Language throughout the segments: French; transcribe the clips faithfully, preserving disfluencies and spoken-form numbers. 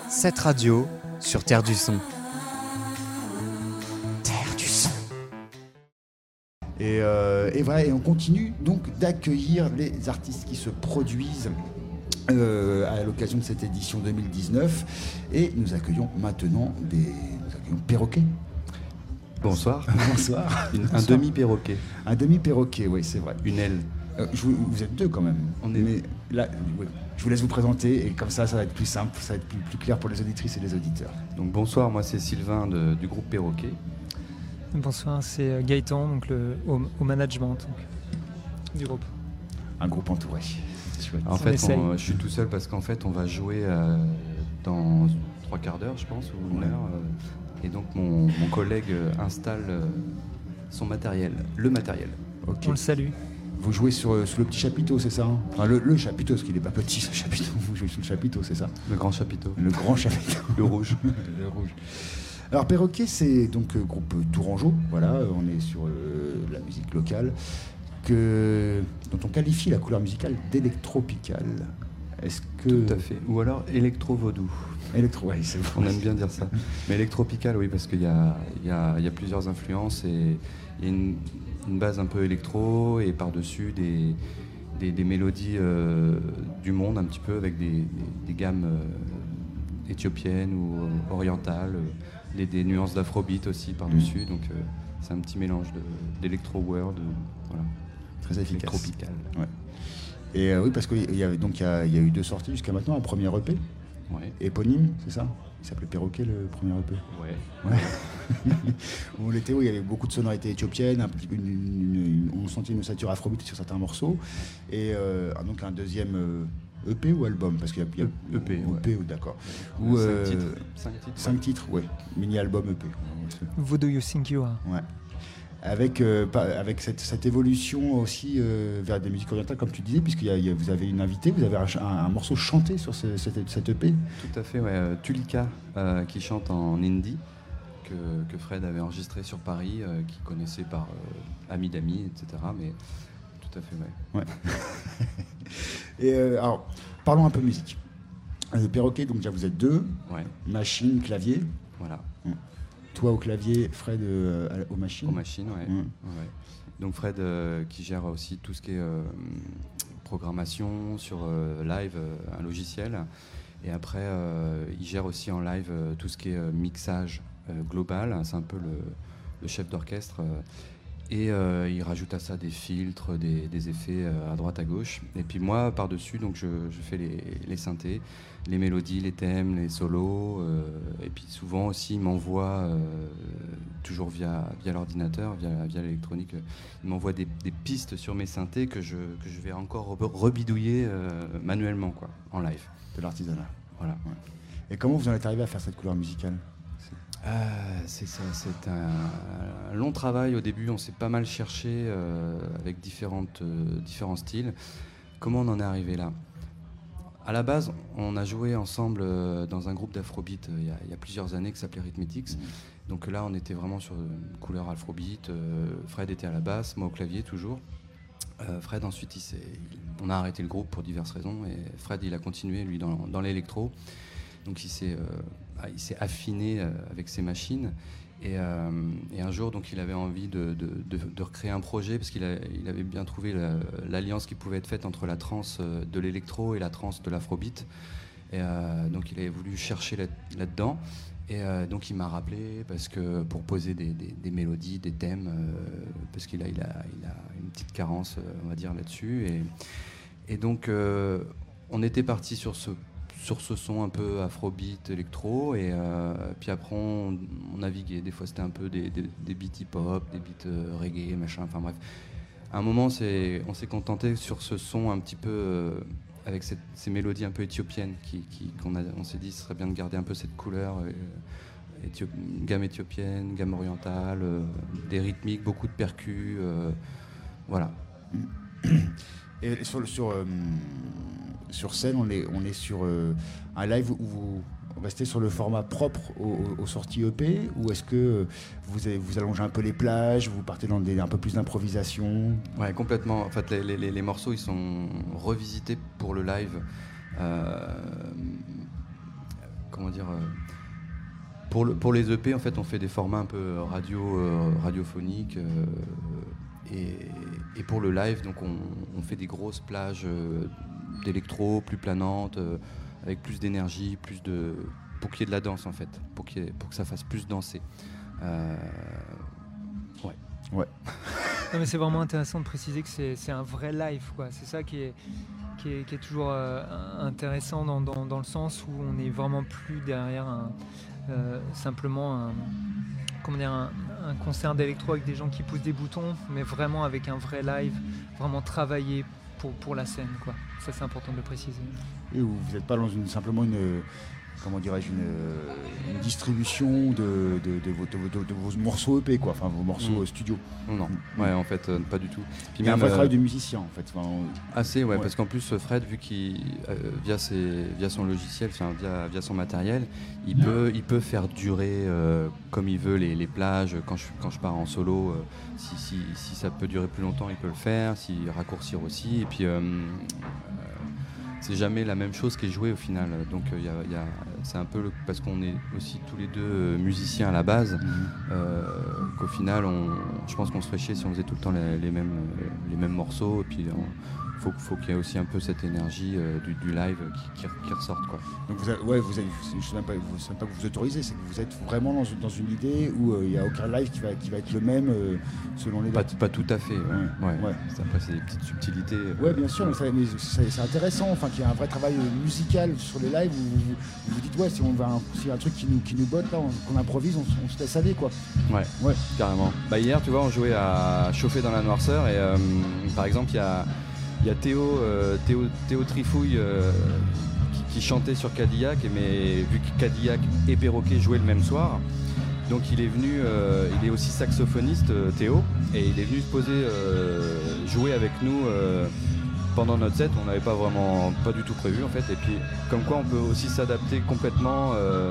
Cette radio sur Terre du Son. Terre du Son. Et, euh, et voilà, et on continue donc d'accueillir les artistes qui se produisent euh, à l'occasion de cette édition deux mille dix-neuf. Et nous accueillons maintenant des nous accueillons Perroquet. Bonsoir. Bonsoir. Une, Bonsoir. Un demi-perroquet. Un demi-perroquet, oui, c'est vrai. Une aile. Euh, je, vous êtes deux quand même. On est... Mais là, oui, je vous laisse vous présenter et comme ça, ça va être plus simple, ça va être plus, plus clair pour les auditrices et les auditeurs. Donc bonsoir, moi c'est Sylvain de, du groupe Perroquet. Bonsoir, c'est Gaëtan, donc le, au, au management donc, du groupe. Un groupe entouré. En on fait, on, je suis tout seul parce qu'en fait, on va jouer euh, dans trois quarts d'heure, je pense, ou une ouais. heure. Euh, et donc mon, mon collègue installe euh, son matériel, le matériel. Okay. On le salue. Vous jouez sur, sur le petit chapiteau, c'est ça, hein? Enfin, le, le chapiteau, parce qu'il n'est pas petit, ce chapiteau. Vous jouez sur le chapiteau, c'est ça? Le grand chapiteau. Le grand chapiteau. Le rouge. Le rouge. Alors, Perroquet, c'est donc euh, groupe tourangeau. Voilà, euh, on est sur euh, la musique locale, que, dont on qualifie la couleur musicale d'électropicale. Est-ce que... Tout à fait. Ou alors électro-vaudou. Électro, oui, c'est bon. On aime bien dire ça. Mais électropical, oui, parce qu'il y a, il y a, il y a plusieurs influences et il y a une, une base un peu électro et par-dessus des, des, des mélodies euh, du monde un petit peu avec des, des, des gammes euh, éthiopiennes ou euh, orientales, euh, des, des nuances d'afrobeat aussi par-dessus. Mmh. Donc euh, c'est un petit mélange de, d'électro-world, euh, voilà. Très efficace. Électropical. Ouais. Et euh, oui, parce qu'il y a, donc, il y a, il y a eu deux sorties jusqu'à maintenant, un premier E P. Ouais. Éponyme, c'est ça? Il s'appelait Perroquet, le premier E P. Ouais. Ouais. Où l'été, où il y avait beaucoup de sonorités éthiopiennes, un petit peu une, une, une, on sentait une ossature afrobeat sur certains morceaux. Et euh, donc un deuxième euh, E P ou album? Parce qu'il y a, il y a E P, E P, ouais. d'accord. Ou cinq euh, titres. Cinq titres. Cinq titres, ouais. Mini-album E P. Who do you think you are? Ouais. Avec, euh, avec cette, cette évolution aussi euh, vers des musiques orientales, comme tu disais, puisque vous avez une invitée, vous avez un, un, un morceau chanté sur ce, cette, cette E P. Tout à fait, ouais. Euh, Tulika, euh, qui chante en hindi, que, que Fred avait enregistré sur Paris, euh, qui connaissait par euh, amis d'amis, et cetera. Mais tout à fait, ouais. ouais. Et euh, alors, parlons un peu musique. Euh, Perroquet, donc déjà vous êtes deux. Ouais. Machine, clavier. Voilà. Mmh. Toi au clavier, Fred euh, aux machines. Aux machines, ouais. Mmh. ouais. Donc Fred euh, qui gère aussi tout ce qui est euh, programmation sur euh, live, euh, un logiciel. Et après, euh, il gère aussi en live euh, tout ce qui est euh, mixage euh, global. C'est un peu le, le chef d'orchestre. Euh, et euh, il rajoute à ça des filtres, des, des effets euh, à droite, à gauche. Et puis moi, par-dessus, donc je, je fais les, les synthés, les mélodies, les thèmes, les solos. Euh, et puis souvent aussi, il m'envoie, euh, toujours via, via l'ordinateur, via, via l'électronique, euh, il m'envoie des, des pistes sur mes synthés que je, que je vais encore rebidouiller euh, manuellement, quoi, en live. De l'artisanat. Voilà. Ouais. Et comment vous en êtes arrivé à faire cette couleur musicale? Euh, c'est ça, c'est un, un long travail. Au début, on s'est pas mal cherché euh, avec différentes, euh, différents styles. Comment on en est arrivé là? À la base, on a joué ensemble euh, dans un groupe d'afrobeat euh, il, y a, il y a plusieurs années qui s'appelait Rhythmetics. Mmh. Donc là, on était vraiment sur une couleur afrobeat. Euh, Fred était à la basse, moi au clavier toujours. Euh, Fred ensuite, il s'est, il, on a arrêté le groupe pour diverses raisons et Fred, il a continué lui dans, dans l'électro. Donc il s'est, euh, il s'est affiné euh, avec ses machines et, euh, et un jour donc il avait envie de, de, de, de recréer un projet parce qu'il a, il avait bien trouvé la, l'alliance qui pouvait être faite entre la trance de l'électro et la trance de l'afrobeat et euh, donc il avait voulu chercher là, là-dedans et euh, donc il m'a rappelé parce que pour poser des, des, des mélodies, des thèmes euh, parce qu'il a, il a, il a une petite carence on va dire là-dessus et, et donc euh, on était parti sur ce sur ce son un peu afrobeat, électro, et euh, puis après on, on naviguait. Des fois c'était un peu des, des, des beats hip-hop, des beats euh, reggae, machin, enfin bref. À un moment c'est, on s'est contenté sur ce son un petit peu euh, avec cette, ces mélodies un peu éthiopiennes, qui, qui, qu'on a, on s'est dit ce serait bien de garder un peu cette couleur, euh, éthiop, gamme éthiopienne, gamme orientale, euh, des rythmiques, beaucoup de percus, euh, voilà. Et sur, sur, euh, sur scène, on est, on est sur euh, un live où vous restez sur le format propre aux, aux sorties E P, ou est-ce que vous, avez, vous allongez un peu les plages, vous partez dans des, un peu plus d'improvisation? Ouais, complètement. En fait, les, les, les morceaux, ils sont revisités pour le live. Euh, comment dire, euh, pour, le, pour les E P, en fait, on fait des formats un peu radio, euh, radiophoniques. Euh, et, et pour le live, donc on, on fait des grosses plages euh, d'électro, plus planantes, euh, avec plus d'énergie, plus de, pour qu'il y ait de la danse, en fait, pour, qu'il y ait, pour que ça fasse plus danser. Euh, ouais. Ouais. Non, mais c'est vraiment intéressant de préciser que c'est, c'est un vrai live, quoi. C'est ça qui est, qui est, qui est toujours euh, intéressant dans, dans, dans le sens où on n'est vraiment plus derrière un, euh, simplement un, comment dire, un, un concert d'électro avec des gens qui poussent des boutons, mais vraiment avec un vrai live, vraiment travaillé pour, pour la scène, quoi. Ça, c'est important de le préciser. Et vous n'êtes pas dans une, simplement une, comment dirais-je, une, une distribution de, de, de, vos, de, de, de vos morceaux E P, quoi, enfin vos morceaux mmh. studio. Non, ouais, en fait, euh, pas du tout. Puis il y a un vrai euh, travail de musicien, en fait. Enfin, on... Assez, ouais, ouais, parce qu'en plus, Fred, vu qu'il, euh, via, ses, via son logiciel, enfin, via, via son matériel, il peut, il peut faire durer euh, comme il veut les, les plages. Quand je, quand je pars en solo, euh, si, si, si ça peut durer plus longtemps, il peut le faire, si raccourcir aussi. Et puis, euh, c'est jamais la même chose qui est jouée au final. Donc il euh, y, y a, c'est un peu le, parce qu'on est aussi tous les deux euh, musiciens à la base, mmh. euh, qu'au final, on, je pense qu'on se ferait chier si on faisait tout le temps les, les, mêmes, les mêmes morceaux. Et puis il faut, faut qu'il y ait aussi un peu cette énergie euh, du, du live qui, qui, qui ressorte, quoi. Donc vous avez, ouais, vous avez, je ne sais même pas, vous, sais même pas que vous autorisez, c'est que vous êtes vraiment dans, dans une idée où il euh, n'y a aucun live qui va, qui va être le même euh, selon les dates. Pas, pas tout à fait, ouais. ouais. ouais. ouais. C'est, après, c'est des petites subtilités. Oui, bien sûr, mais, ça, mais c'est, c'est intéressant, enfin, qu'il y ait un vrai travail musical sur les lives où vous vous, vous dites, ouais, si on va, s'il y a un truc qui nous, qui nous botte, là, on, qu'on improvise, on, on se laisse aller, quoi. Ouais, ouais. Carrément. Bah, hier, tu vois, on jouait à Chauffer dans la noirceur et euh, par exemple, il y a Il y a Théo, euh, Théo, Théo Trifouille euh, qui, qui chantait sur Cadillac, mais vu que Cadillac et Perroquet jouaient le même soir, donc il est venu, euh, il est aussi saxophoniste, euh, Théo, et il est venu se poser, euh, jouer avec nous euh, pendant notre set. On n'avait pas vraiment, pas du tout prévu en fait, et puis comme quoi on peut aussi s'adapter complètement euh,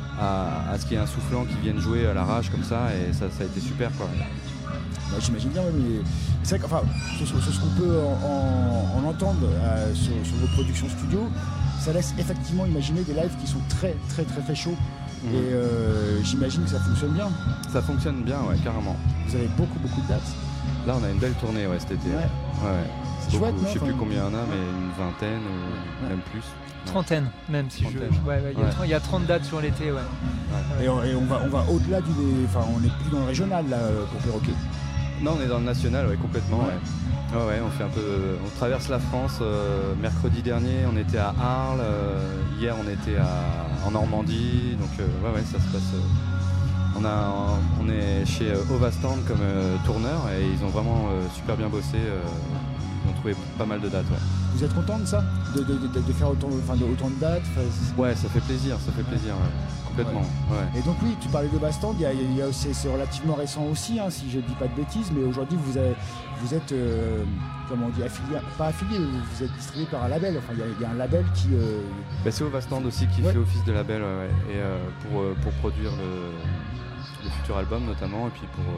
à, à ce qu'il y ait un soufflant qui vienne jouer à l'arrache comme ça, et ça, ça a été super, quoi. Bah, j'imagine bien, mais c'est vrai qu'enfin, sur, sur, sur ce qu'on peut en, en, en entendre euh, sur, sur vos productions studio, ça laisse effectivement imaginer des lives qui sont très très très très chauds. Mmh. Et euh, j'imagine que ça fonctionne bien. Ça fonctionne bien, ouais, carrément. Vous avez beaucoup beaucoup de dates. Là, on a une belle tournée, ouais, cet été. Ouais. Ouais. C'est chouette, non, je sais enfin... plus combien il y en a, mais une vingtaine ou ouais. même plus. Trentaine, même si Trentaine. je. Ouais, ouais, il, y a, ouais. il y a trente dates sur l'été, ouais. ouais. Et, on, et on va on va au-delà du, enfin, on n'est plus dans le régional là pour Perroquet. Non, on est dans le national, ouais, complètement. Ouais. Ouais. Ouais, ouais, on fait un peu, on traverse la France. Euh, mercredi dernier, on était à Arles. Euh, hier, on était à, en Normandie. Donc, euh, ouais, ouais, ça se passe. Euh, on a, on est chez euh, Ovastand comme euh, tourneur et ils ont vraiment euh, super bien bossé. Euh, ils ont trouvé pas mal de dates. Ouais. Vous êtes content de ça, de, de, de, de faire autant, enfin, de, autant de dates? Ouais, ça fait plaisir, ça fait plaisir. Ouais. Complètement. Ouais. Ouais. Et donc oui, tu parlais de Ovastand, il y a, il y a, c'est, c'est relativement récent aussi, hein, si je ne dis pas de bêtises, mais aujourd'hui vous, avez, vous êtes, euh, comment on dit, affilié, pas affilié, vous êtes distribué par un label, enfin il y a, il y a un label qui... Euh... Bah, c'est Ovastand aussi qui ouais. fait office de label, ouais, ouais. Et euh, pour, euh, pour produire le, le futur album notamment, et puis pour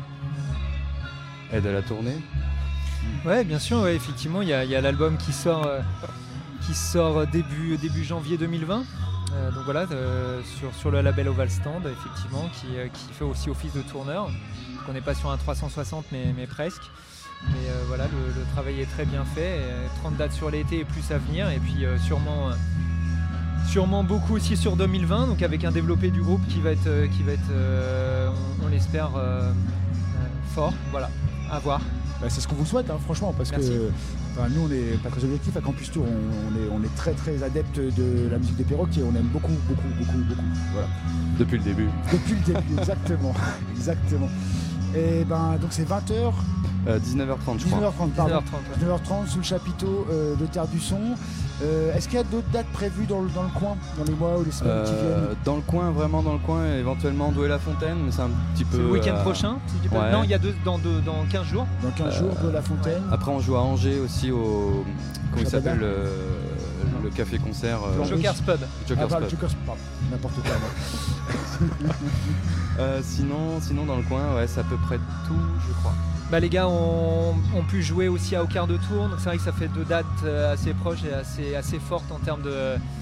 euh, aide à la tournée. Ouais, bien sûr, ouais, effectivement, il y, y a l'album qui sort, euh, qui sort début, début janvier deux mille vingt. Euh, donc voilà, euh, sur, sur le label Ovastand, effectivement, qui, euh, qui fait aussi office de tourneur. Donc on n'est pas sur un trois cent soixante, mais, mais presque. Mais euh, voilà, le, le travail est très bien fait. Et trente dates sur l'été et plus à venir. Et puis euh, sûrement, euh, sûrement beaucoup aussi sur deux mille vingt, donc avec un développé du groupe qui va être, euh, qui va être euh, on, on l'espère, euh, euh, fort. Voilà, à voir. Bah, c'est ce qu'on vous souhaite, hein, franchement, parce Merci. que enfin, nous, on n'est pas très objectifs à Campus Tour. On, on, est, on est très très adeptes de la musique des Perroquets. On aime beaucoup, beaucoup, beaucoup, beaucoup. Voilà. Depuis le début. Depuis le début, exactement, exactement. Et ben donc c'est vingt heures. Euh, dix-neuf heures trente, je crois. dix-neuf heures trente, pardon. dix-neuf heures trente, ouais. dix-neuf heures trente sous le chapiteau euh, de Terre du Son. Euh, est-ce qu'il y a d'autres dates prévues dans le, dans le coin, dans les mois ou les semaines euh, qui viennent? Dans le coin, vraiment dans le coin, éventuellement Douai-la-Fontaine, mais c'est un petit peu... C'est le week-end euh... prochain si je dis pas... ouais. Non, il y a deux, dans, deux, dans quinze jours. Dans quinze jours, euh, Douai-la-Fontaine. Ouais. Après, on joue à Angers aussi au... Comment il s'appelle le... le café-concert euh... Joker's Pub. Joker's ah, Pub. Joker's Pub, n'importe quoi. euh, sinon, sinon, dans le coin, ouais, c'est à peu près tout, je crois. Bah, les gars ont, ont pu jouer aussi à Au quart de tour, donc c'est vrai que ça fait deux dates assez proches et assez, assez fortes en termes de,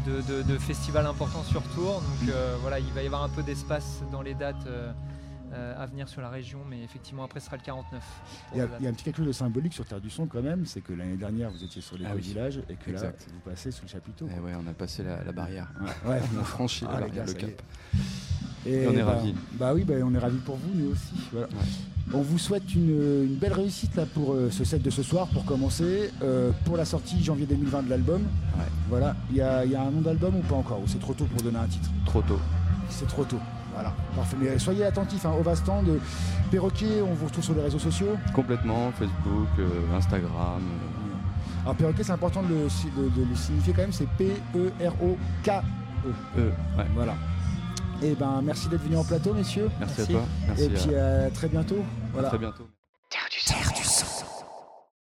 de, de, de festivals importants sur Tours. Donc euh, voilà, il va y avoir un peu d'espace dans les dates euh, euh, à venir sur la région, mais effectivement après ce sera le quarante-neuf. Il y, a, il y a un petit quelque chose de symbolique sur Terre du Son quand même, c'est que l'année dernière vous étiez sur les Ah deux oui. villages et que Exact. là vous passez sous le chapiteau. Et ouais, on a passé la, la barrière. Ouais, ouais. On a franchi Ah, la les barrière, gars, le ça y cap. est. Et on est bah, ravis. Bah oui, bah, on est ravis pour vous, nous aussi. Voilà. Ouais. On vous souhaite une, une belle réussite là pour euh, ce set de ce soir pour commencer. Euh, pour la sortie janvier deux mille vingt de l'album. Ouais. Voilà, il y, a- il y a un nom d'album ou pas encore? Ou c'est trop tôt pour donner un titre? Trop tôt. C'est trop tôt. Voilà, parfait. Mais soyez attentifs, hein, Ovastand, euh, Perroquet, on vous retrouve sur les réseaux sociaux. Complètement, Facebook, euh, Instagram. euh, Alors Perroquet, c'est important de le, si- de- de le signifier quand même, c'est P E R O K E. euh, ouais. Voilà. Et ben merci d'être venu en plateau, messieurs. Merci, Merci. à toi. Merci Et puis à, à très bientôt. à Voilà. très bientôt.